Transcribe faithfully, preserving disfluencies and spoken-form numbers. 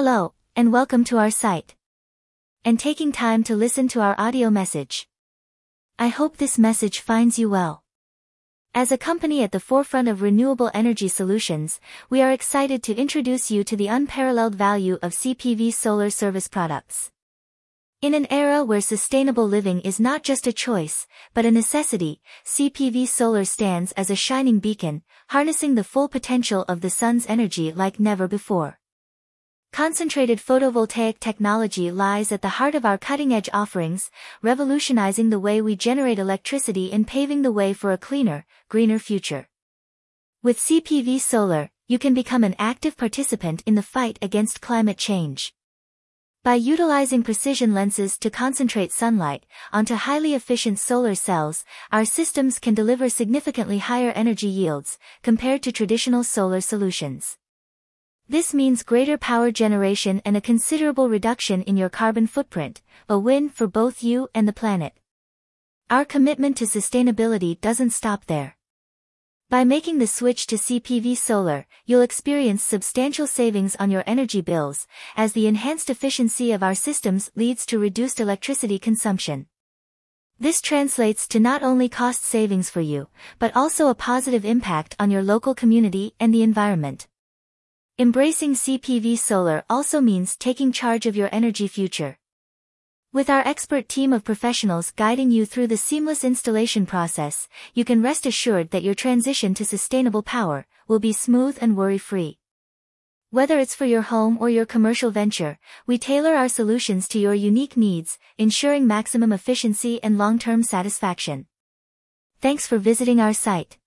Hello, and welcome to our site. And taking time to listen to our audio message. I hope this message finds you well. As a company at the forefront of renewable energy solutions, we are excited to introduce you to the unparalleled value of C P V solar service products. In an era where sustainable living is not just a choice, but a necessity, C P V Solar stands as a shining beacon, harnessing the full potential of the sun's energy like never before. Concentrated photovoltaic technology lies at the heart of our cutting-edge offerings, revolutionizing the way we generate electricity and paving the way for a cleaner, greener future. With C P V Solar, you can become an active participant in the fight against climate change. By utilizing precision lenses to concentrate sunlight onto highly efficient solar cells, our systems can deliver significantly higher energy yields compared to traditional solar solutions. This means greater power generation and a considerable reduction in your carbon footprint, a win for both you and the planet. Our commitment to sustainability doesn't stop there. By making the switch to C P V Solar, you'll experience substantial savings on your energy bills, as the enhanced efficiency of our systems leads to reduced electricity consumption. This translates to not only cost savings for you, but also a positive impact on your local community and the environment. Embracing C P V Solar also means taking charge of your energy future. With our expert team of professionals guiding you through the seamless installation process, you can rest assured that your transition to sustainable power will be smooth and worry-free. Whether it's for your home or your commercial venture, we tailor our solutions to your unique needs, ensuring maximum efficiency and long-term satisfaction. Thanks for visiting our site.